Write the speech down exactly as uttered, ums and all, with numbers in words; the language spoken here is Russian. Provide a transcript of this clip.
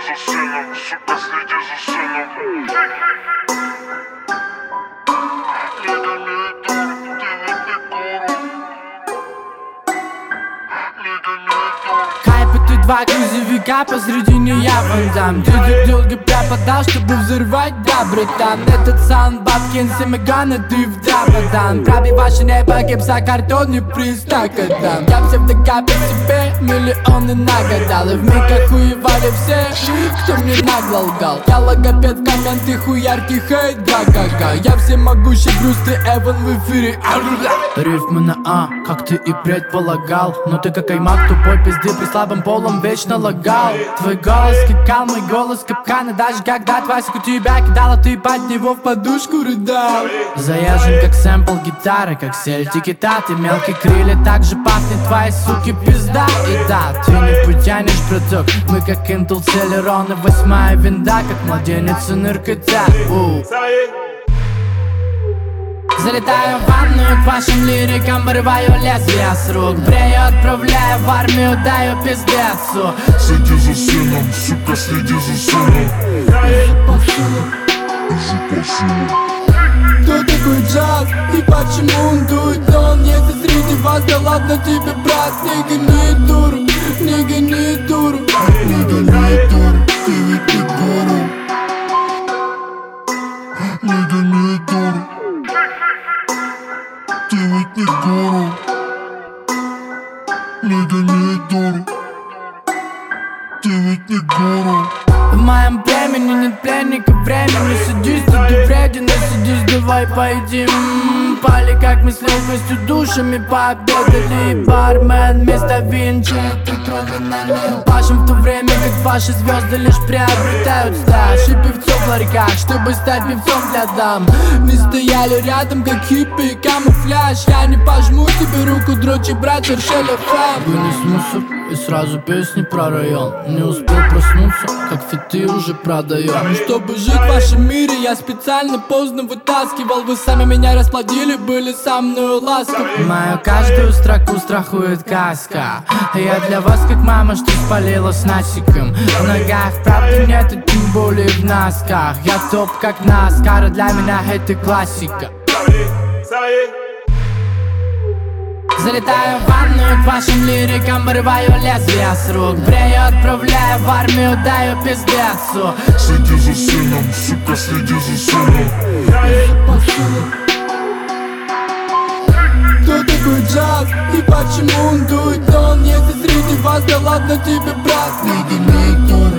за сыном, сука, следи за сыном. Лига не дур, ты ведь не гуру. Лига не дур. Хайп и два грузовика, посредине я вандам. Дядя долго пропадал, чтобы взорвать, да, братан. Этот саунд бабкин, семигана, ты в драбадан. Пробивашь небо, гипса, картонный приз, так отдам. Я псевдокапер себе миллионы нагадал. И вмиг охуевали все, кто мне нагло лгал. Я логопед, комменты, хуярки, хейт, га-га-га. Я всемогущий Брюс, ты Эван в эфире. Рифмы на А, как ты и предполагал. Но ты как аймак, тупой пизды при слабом полом вечно лагал. Твой голос скакал, мой голос капканы. Даже когда Твасику тебя кидала, ты под него в подушку рыдал. Заезжен как сэмпл гитары, как сель тикета. Ты мелкий крылья, так же пахнет твои суки пизда. И да, ты не потянешь, браток. Мы как Интел, Целерон и восьмая винда, как младенец и наркота. Залетаю в ванную к вашим лирикам, вырываю лезвие с рук. Брею, отправляю в армию, даю пиздецу. Следи за сыном, сука, следи за сыном. Кто такой джаз и почему он дует? Но он есть и среди вас, да ладно тебе, брат. Не гони дуру, не гони дуру. Не гони дуру, ты ведь не гуру. Не гони дуру, ты ведь не гуру. Не гони дуру, ты ведь не гуру. В моем племени нет пленников времени. Садись, ты вреден, а садись, давай поедим. Пали как мы с легкостью душами пообедали. Бармен вместо винчи, ты крови налил. Пашем в то время, как ваши звезды лишь приобретают стаж. И певцов в ларьках, чтобы стать певцом для дам. Мы стояли рядом, как хиппи и камуфляж. Я не пожму тебе руку, дрочи, брат, Шершеля фам. Вынес мусор и сразу песни про район. Не успел проснуться, как фиты уже продаем. И чтобы жить в вашем мире, я специально поздно вытаскивал. Вы сами меня расплодили, были со мной ласковы. Мою каждую строку страхует каска. Я для вас как мама, что спалила с насиком. В ногах правды нет, и тем более в носках. Я топ как наскар, для меня это классика. Залетаю в ванную к вашим лирикам, вырываю лезвие с рук. Брею, отправляю в армию, даю пиздецу. Следи за сыном, сука, следи за сыном. Кто такой джаз и почему он дует? Но он есть и среди вас, да ладно тебе, брат. Не гони дуру,